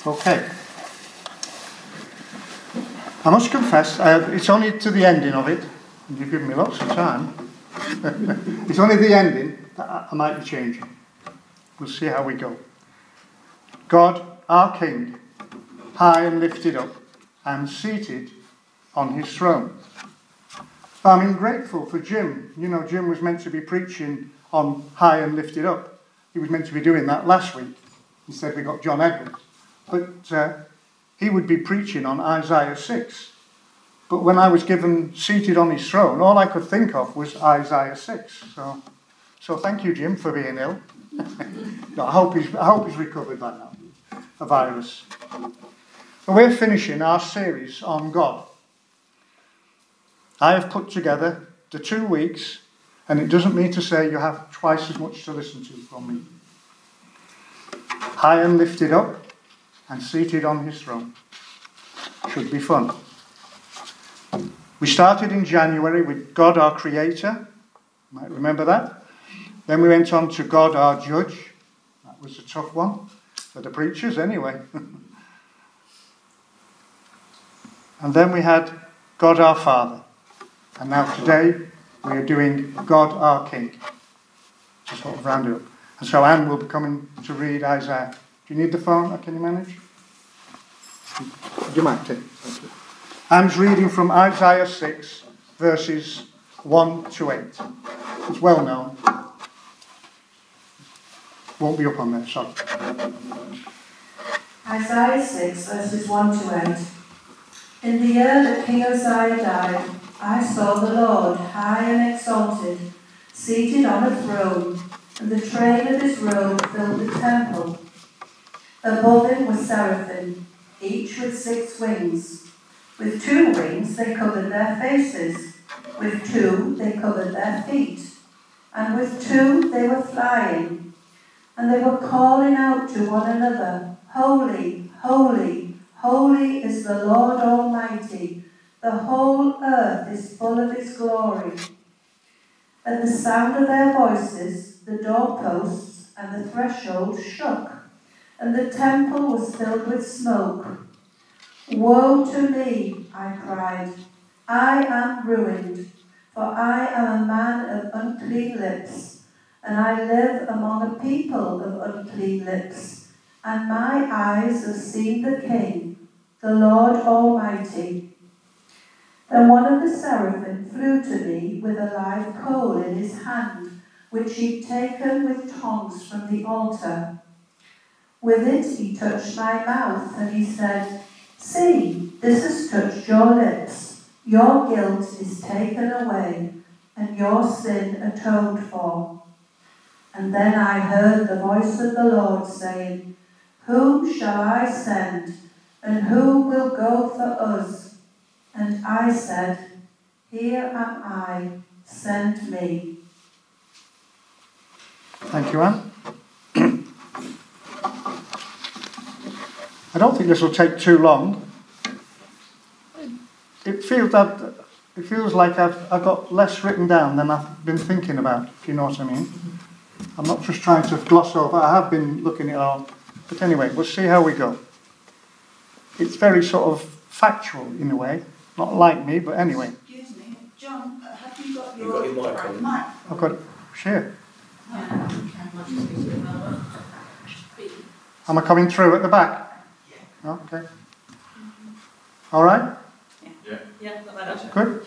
Okay. I must confess, it's only to the ending of it, and you've given me lots of time. It's only the ending that I might be changing. We'll see how we go. God, our King, high and lifted up, and seated on his throne. I'm grateful for Jim. You know, Jim was meant to be preaching on high and lifted up. He was meant to be doing that last week. Instead we got John Edwards. But he would be preaching on Isaiah 6. But when I was given seated on his throne, all I could think of was Isaiah 6. So thank you, Jim, for being ill. No, I hope he's recovered by now. A virus. But we're finishing our series on God. I have put together the 2 weeks, and it doesn't mean to say you have twice as much to listen to from me. High and lifted up, and seated on his throne. Should be fun. We started in January with God our Creator. You might remember that. Then we went on to God our Judge. That was a tough one. For the preachers anyway. And then we had God our Father. And now today we are doing God our King. To sort of round it up. And so Anne will be coming to read Isaiah. Do you need the phone? Can you manage? You might take. Thank you. Anne's reading from Isaiah 6, verses 1 to 8. It's well known. Won't be up on there, sorry. Isaiah 6, verses 1 to 8. In the year that King Uzziah died, I saw the Lord high and exalted, seated on a throne, and the train of his robe filled the temple. Above him were seraphim, each with 6 wings. With 2 wings they covered their faces, with 2 they covered their feet, and with 2 they were flying. And they were calling out to one another, Holy, holy, holy is the Lord Almighty. The whole earth is full of his glory. At the sound of their voices, the doorposts and the threshold shook, and the temple was filled with smoke. Woe to me, I cried. I am ruined, for I am a man of unclean lips, and I live among a people of unclean lips, and my eyes have seen the King, the Lord Almighty. Then one of the seraphim flew to me with a live coal in his hand, which he'd taken with tongs from the altar. With it he touched my mouth, and he said, See, this has touched your lips. Your guilt is taken away, and your sin atoned for. And then I heard the voice of the Lord saying, Whom shall I send, and who will go for us? And I said, Here am I, send me. Thank you, Anne. I don't think this will take too long. It feels like I've got less written down than I've been thinking about, if you know what I mean. I'm not just trying to gloss over. I have been looking at it all. But anyway, we'll see how we go. It's very sort of factual in a way. Not like me, but anyway. Excuse me, John, have you got You've got your mic on. I've got it. Share. Am I coming through at the back? Yeah. Okay. All right? Yeah, not that. Good.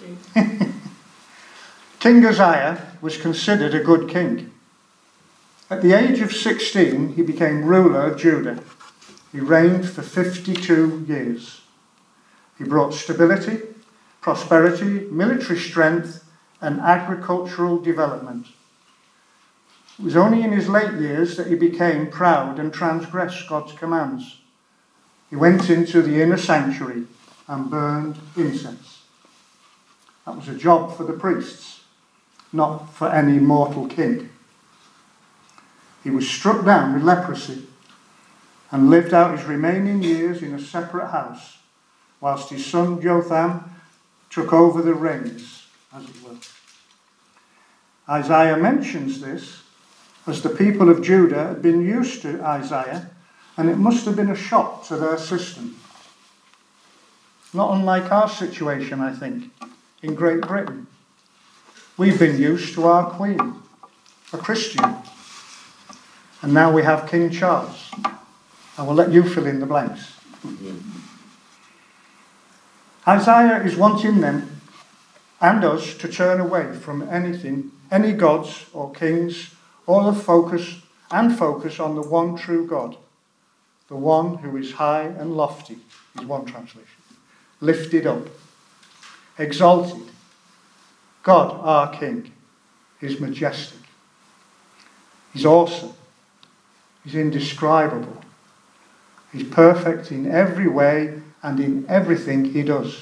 King Uzziah was considered a good king. At the age of 16, he became ruler of Judah. He reigned for 52 years. He brought stability, prosperity, military strength, and agricultural development. It was only in his late years that he became proud and transgressed God's commands. He went into the inner sanctuary and burned incense. That was a job for the priests, not for any mortal king. He was struck down with leprosy and lived out his remaining years in a separate house, whilst his son Jotham took over the reins, as it were. Isaiah mentions this as the people of Judah had been used to Isaiah And it must have been a shock to their system. Not unlike our situation, I think, in Great Britain. We've been used to our Queen, a Christian. And now we have King Charles. I will let you fill in the blanks. Isaiah is wanting them and us to turn away from anything, any gods or kings, or the focus on the one true God, the one who is high and lofty, is one translation, lifted up, exalted. God, our King, is majestic. He's awesome. He's indescribable. He's perfect in every way and in everything he does.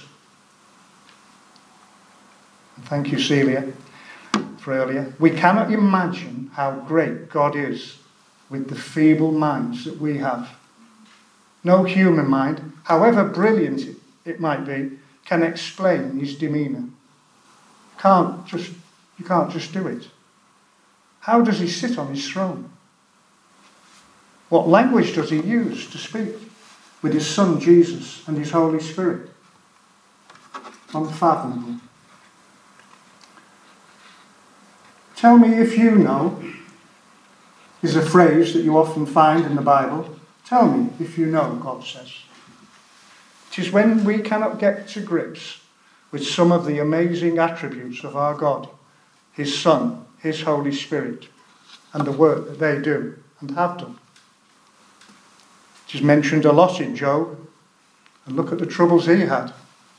And thank you, Celia, for earlier. We cannot imagine how great God is with the feeble minds that we have. No human mind, however brilliant it might be, can explain his demeanour. You can't just do it. How does he sit on his throne? What language does he use to speak with his Son Jesus and his Holy Spirit? Unfathomable. Tell me if you know is a phrase that you often find in the Bible. Tell me if you know, God says. It is when we cannot get to grips with some of the amazing attributes of our God, his Son, his Holy Spirit, and the work that they do and have done. It is mentioned a lot in Job, and look at the troubles he had.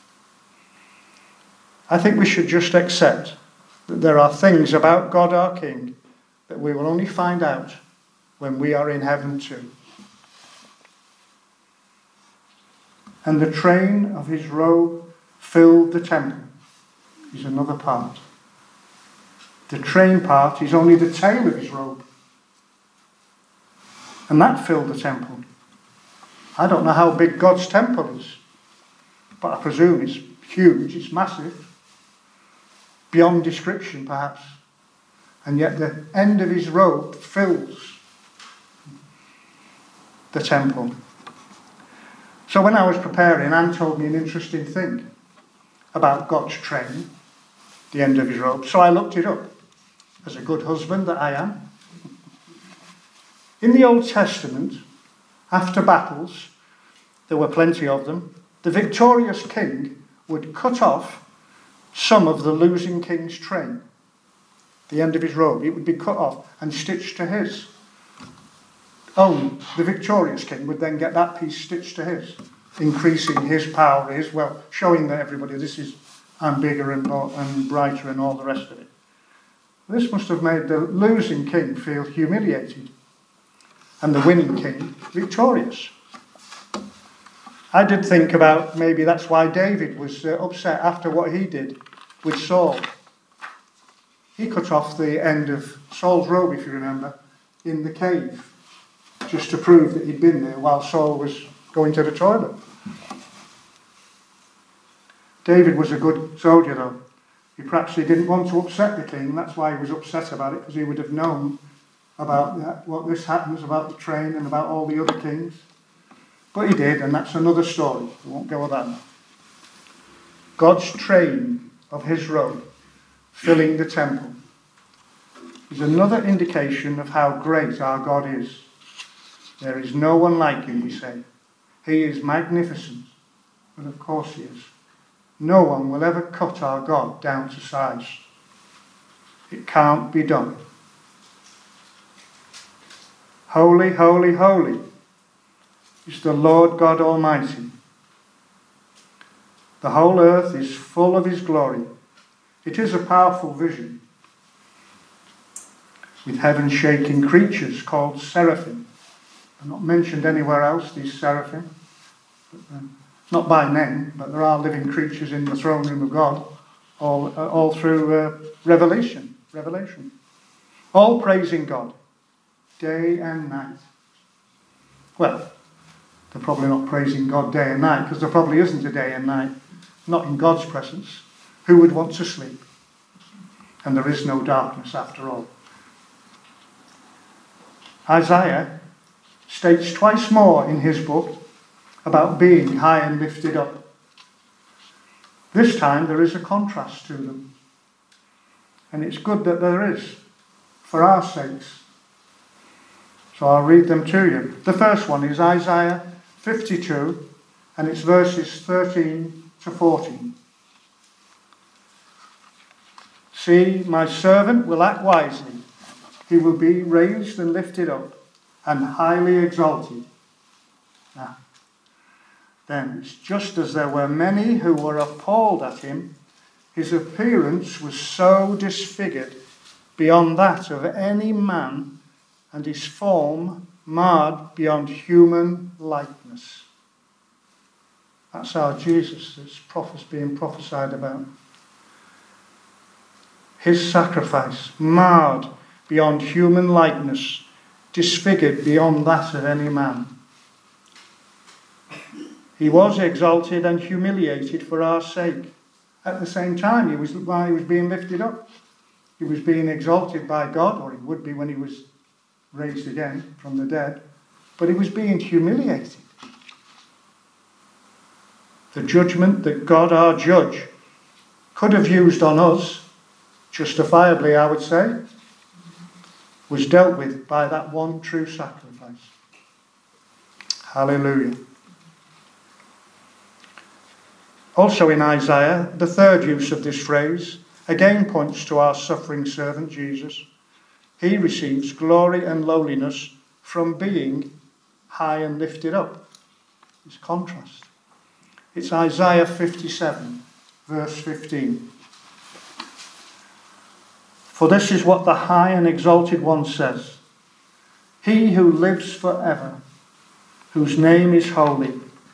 I think we should just accept that there are things about God our King that we will only find out when we are in heaven too. And the train of his robe filled the temple is another part. The train part is only the tail of his robe. And that filled the temple. I don't know how big God's temple is, but I presume it's huge, it's massive. Beyond description, perhaps. And yet the end of his robe fills the temple. So when I was preparing, Anne told me an interesting thing about God's train, the end of his robe. So I looked it up, as a good husband that I am. In the Old Testament, after battles, there were plenty of them, the victorious king would cut off some of the losing king's train. The end of his robe, it would be cut off and stitched to his. The victorious king would then get that piece stitched to his, increasing his power, his wealth, showing that everybody, I'm bigger and brighter and all the rest of it. This must have made the losing king feel humiliated and the winning king victorious. I did think about maybe that's why David was upset after what he did with Saul. He cut off the end of Saul's robe, if you remember, in the cave, just to prove that he'd been there while Saul was going to the toilet. David was a good soldier, though. He didn't want to upset the king. That's why he was upset about it, because he would have known about that, what this happens, about the train and about all the other kings. But he did, and that's another story. We won't go with that. God's train of his robe filling the temple is another indication of how great our God is. There is no one like him, we say. He is magnificent, but of course he is. No one will ever cut our God down to size. It can't be done. Holy, holy, holy is the Lord God Almighty. The whole earth is full of his glory. It is a powerful vision, with heaven-shaking creatures called seraphim. They're not mentioned anywhere else, these seraphim. Not by name, but there are living creatures in the throne room of God, all through Revelation. All praising God, day and night. Well, they're probably not praising God day and night, because there probably isn't a day and night, not in God's presence. Who would want to sleep? And there is no darkness after all. Isaiah states twice more in his book about being high and lifted up. This time there is a contrast to them. And it's good that there is, for our sakes. So I'll read them to you. The first one is Isaiah 52, and it's verses 13 to 14. See, my servant will act wisely. He will be raised and lifted up and highly exalted. Then it's just as there were many who were appalled at him, his appearance was so disfigured beyond that of any man, and his form marred beyond human likeness. That's our Jesus that's being prophesied about. His sacrifice, marred beyond human likeness, disfigured beyond that of any man. He was exalted and humiliated for our sake. At the same time, while he was being lifted up, he was being exalted by God, or he would be when he was raised again from the dead, but he was being humiliated. The judgment that God, our judge, could have used on us, justifiably I would say, was dealt with by that one true sacrifice. Hallelujah. Also in Isaiah, the third use of this phrase again points to our suffering servant Jesus. He receives glory and lowliness from being high and lifted up. It's contrast. It's Isaiah 57, verse 15. For this is what the high and exalted one says. He who lives forever, whose name is holy.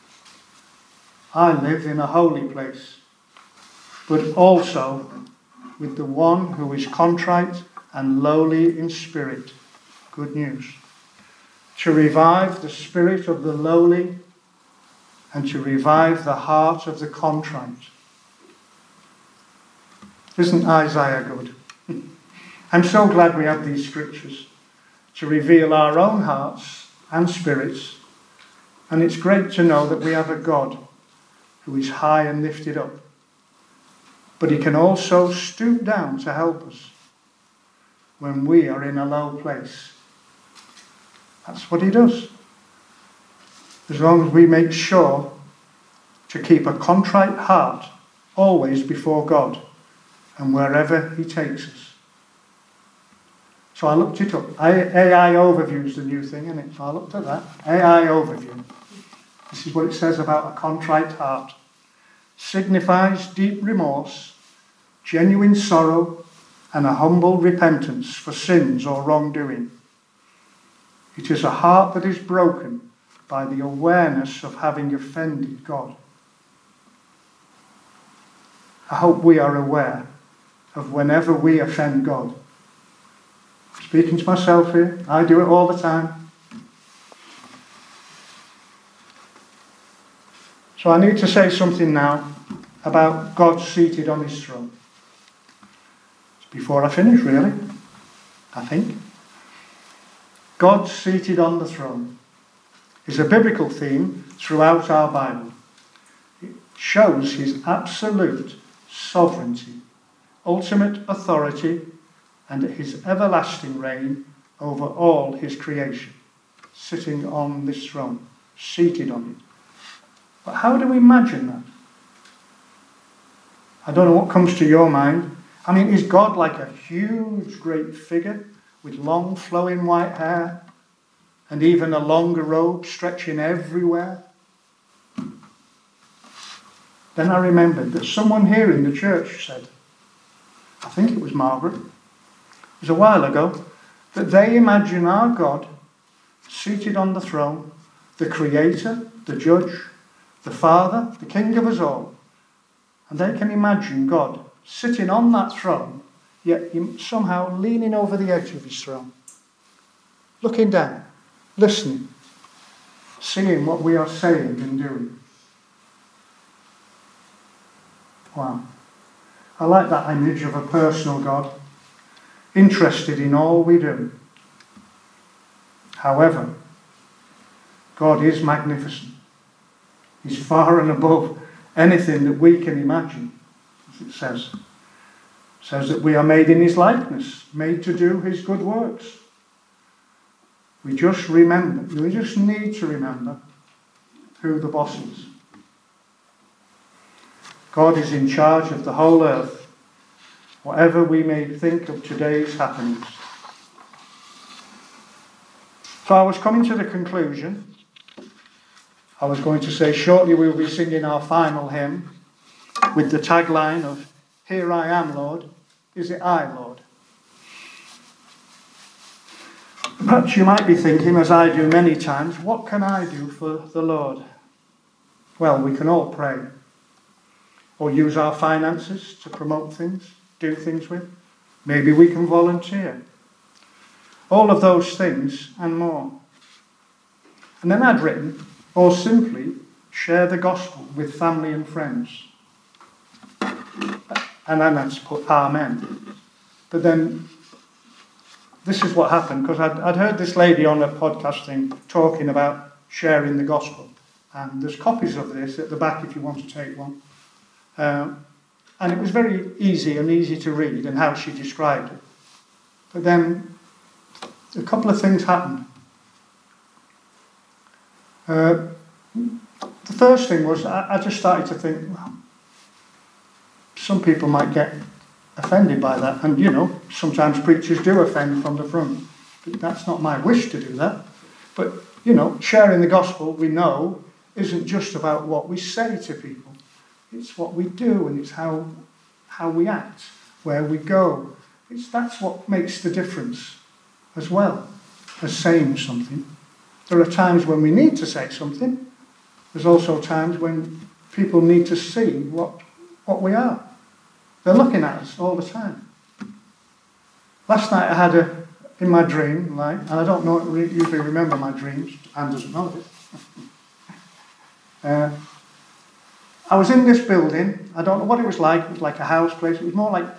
I live in a holy place, but also with the one who is contrite and lowly in spirit. Good news. To revive the spirit of the lowly and to revive the heart of the contrite. Isn't Isaiah good? I'm so glad we have these scriptures to reveal our own hearts and spirits, and it's great to know that we have a God who is high and lifted up, but he can also stoop down to help us when we are in a low place. That's what he does. As long as we make sure to keep a contrite heart always before God and wherever he takes us. So I looked it up. AI Overview is the new thing, isn't it? So I looked at that. AI Overview. This is what it says about a contrite heart. Signifies deep remorse, genuine sorrow, and a humble repentance for sins or wrongdoing. It is a heart that is broken by the awareness of having offended God. I hope we are aware of whenever we offend God. Speaking to myself here, I do it all the time. So I need to say something now about God seated on his throne. It's before I finish, really, I think. God seated on the throne is a biblical theme throughout our Bible. It shows his absolute sovereignty, ultimate authority, and his everlasting reign over all his creation, sitting on this throne, seated on it. But how do we imagine that? I don't know what comes to your mind. I mean, is God like a huge, great figure with long, flowing white hair and even a longer robe stretching everywhere? Then I remembered that someone here in the church said, I think it was Margaret, it was a while ago, that they imagine our God seated on the throne, the Creator, the Judge, the Father, the King of us all. And they can imagine God sitting on that throne, yet somehow leaning over the edge of his throne, looking down, listening, seeing what we are saying and doing. Wow. I like that image of a personal God, interested in all we do. However, God is magnificent. He's far and above anything that we can imagine, as it says. It says that we are made in his likeness, made to do his good works. We just need to remember who the boss is. God is in charge of the whole earth, whatever we may think of today's happenings. So I was coming to the conclusion. I was going to say shortly we'll be singing our final hymn with the tagline of, "Here I am, Lord, is it I, Lord?" Perhaps you might be thinking, as I do many times, what can I do for the Lord? Well, we can all pray, or use our finances to promote things, do things with. Maybe we can volunteer. All of those things and more. And then I'd written, or simply share the gospel with family and friends. And then I'd put amen. But then this is what happened, because I'd heard this lady on a podcast thing talking about sharing the gospel. And there's copies of this at the back if you want to take one. And it was very easy to read and how she described it. But then a couple of things happened. The first thing was I just started to think, well, some people might get offended by that. And, sometimes preachers do offend from the front. But that's not my wish to do that. But, sharing the gospel, we know, isn't just about what we say to people. It's what we do, and it's how we act, where we go. That's what makes the difference as well as saying something. There are times when we need to say something. There's also times when people need to see what we are. They're looking at us all the time. Last night I had in my dream, and I don't usually remember my dreams. Anne doesn't know this. I was in this building. I don't know what it was like. It was like a house place. It was more like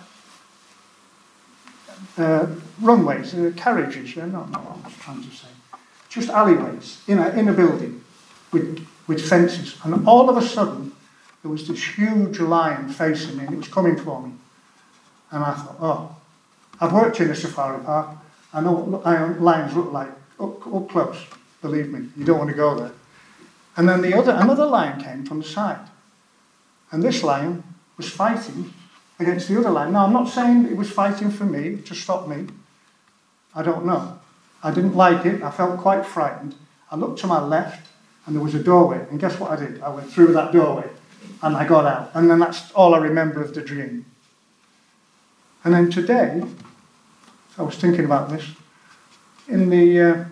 runways, carriages. I don't know what I was trying to say. Just alleyways in a building with fences. And all of a sudden, there was this huge lion facing me, and it was coming for me. And I thought, I've worked in a safari park. I know what lions look like up close. Believe me, you don't want to go there. And then another lion came from the side. And this lion was fighting against the other lion. Now, I'm not saying it was fighting for me, to stop me. I don't know. I didn't like it. I felt quite frightened. I looked to my left, and there was a doorway. And guess what I did? I went through that doorway, and I got out. And then that's all I remember of the dream. And then today, I was thinking about this, in the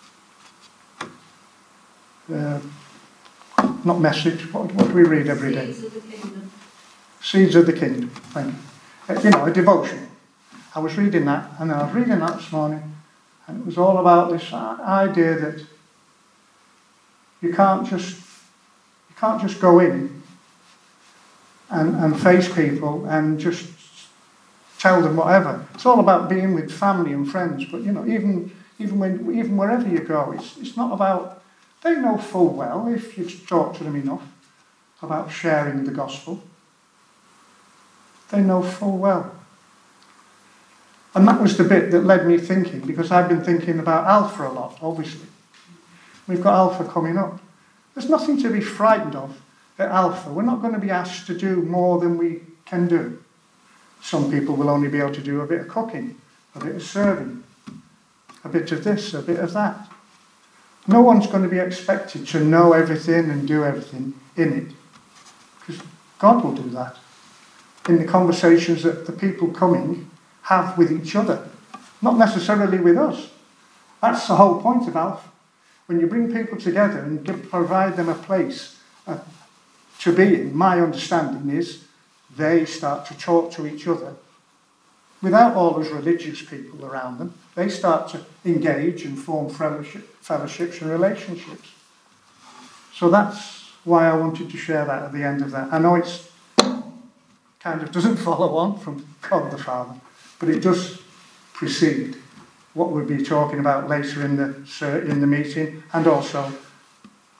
not message, what do we read every day? Seeds of the Kingdom. Seeds of the Kingdom, thank you. A devotion. I was reading that, and I was reading that this morning, and it was all about this idea that you can't just go in and face people and just tell them whatever. It's all about being with family and friends, but even wherever you go, it's not about. They know full well, if you talk to them enough, about sharing the gospel. They know full well. And that was the bit that led me thinking, because I've been thinking about Alpha a lot, obviously. We've got Alpha coming up. There's nothing to be frightened of at Alpha. We're not going to be asked to do more than we can do. Some people will only be able to do a bit of cooking, a bit of serving, a bit of this, a bit of that. No one's going to be expected to know everything and do everything in it, because God will do that in the conversations that the people coming have with each other, not necessarily with us. That's the whole point of Alpha. When you bring people together and provide them a place to be in, my understanding is they start to talk to each other without all those religious people around them. They start to engage and form fellowships and relationships. So that's why I wanted to share that at the end of that. I know it's kind of doesn't follow on from God the Father, but it does precede what we'll be talking about later in the meeting, and also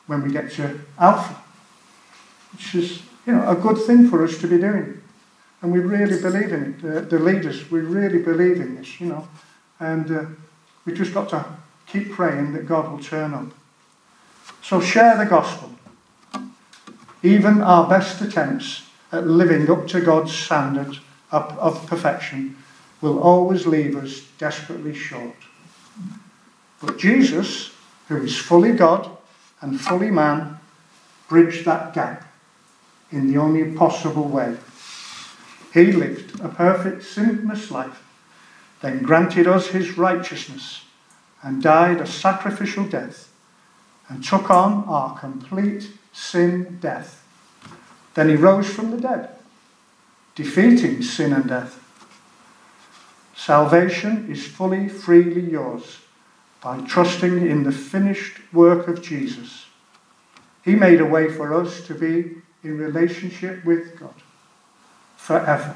when we get to Alpha, which is, a good thing for us to be doing. And we really believe in it. The leaders, we really believe in this, and we just got to keep praying that God will turn up. So share the gospel. Even our best attempts at living up to God's standard of perfection will always leave us desperately short. But Jesus, who is fully God and fully man, bridged that gap in the only possible way. He lived a perfect, sinless life, then granted us his righteousness and died a sacrificial death and took on our complete sin death. Then he rose from the dead, defeating sin and death. Salvation is fully, freely yours by trusting in the finished work of Jesus. He made a way for us to be in relationship with God forever.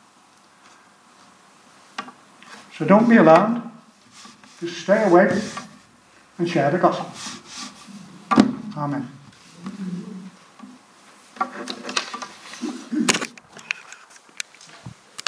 So don't be alarmed. Just stay awake and share the gospel. Amen.